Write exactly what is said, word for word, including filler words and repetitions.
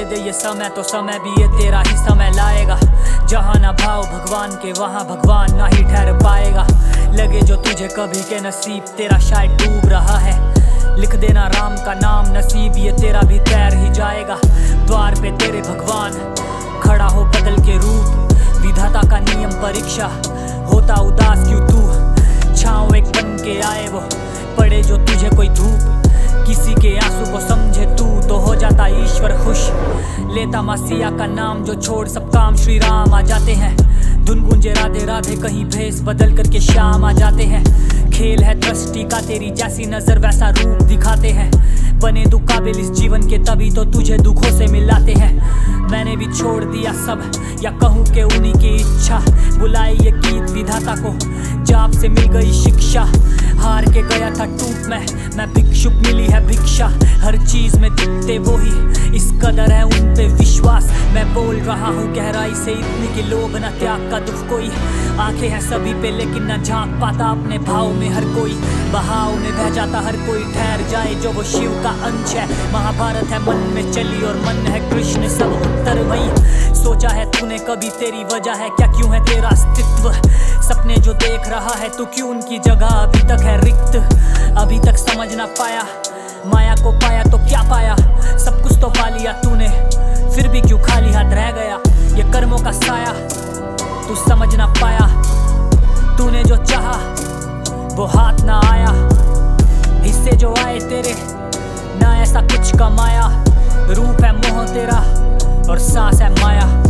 दे ये समय तो समय भी ये तेरा ही समय लाएगा। जहाँ ना भाव भगवान के वहाँ भगवान ना ही ठहर पाएगा। लगे जो तुझे कभी के नसीब तेरा शायद डूब रहा है। लिख देना राम का नाम नसीब ये तेरा भी तैर ही जाएगा। द्वार पे तेरे भगवान खड़ा हो बदल के रूप, विधाता का नियम परीक्षा होता उदास क्यों तू। छाँव एक बन के आए वो पड़े जो तुझे कोई धूप, किसी के आंसू को समझे तू तो हो जाता ईश्वर खुश। लेता मासिया का नाम जो छोड़ सब काम श्री राम आ जाते हैं। धुन गुंजे राधे राधे कहीं भेस बदल करके शाम आ जाते हैं। खेल है दृष्टि का तेरी जैसी नजर वैसा रूप दिखाते हैं। बने तू काबिल इस जीवन के तभी तो तुझे दुखों से मिलाते हैं। मैंने भी छोड़ दिया सब या कहूँ के उन्हीं की इच्छा, बुलाई ये गीत विधाता को जाप से मिल गई शिक्षा। हार के गया था टूट मैं मैं भिक्षुक मिली है भिक्षा। हर चीज में दिखते वो ही इस कदर है उन पे विश्वास। मैं बोल रहा हूँ गहराई से इतनी कि लोभ न त्याग का दुख कोई। आंखें हैं सभी पे लेकिन न झांक पाता अपने भाव में हर कोई। बहाव में बह जाता हर कोई ठहर जाए जो वो शिव का अंश है। महाभारत है मन में चली और मन है कृष्ण सब उत्तर वही। सोचा है तूने कभी तेरी वजह है क्या क्यों है तेरा अस्तित्व। सपने जो देख रहा है तू क्यों उनकी जगह अभी तक है रिक्त। अभी तक समझ ना पाया माया को पाया तो क्या पाया। सब कुछ तो पा लिया तूने फिर भी क्यों खाली हाथ रह गया। ये कर्मों का साया तू समझ ना पाया। तूने जो चाहा वो हाथ ना आया। हिस्से जो आए तेरे ना ऐसा कुछ कमाया। रूप है मोह तेरा और सांस है माया।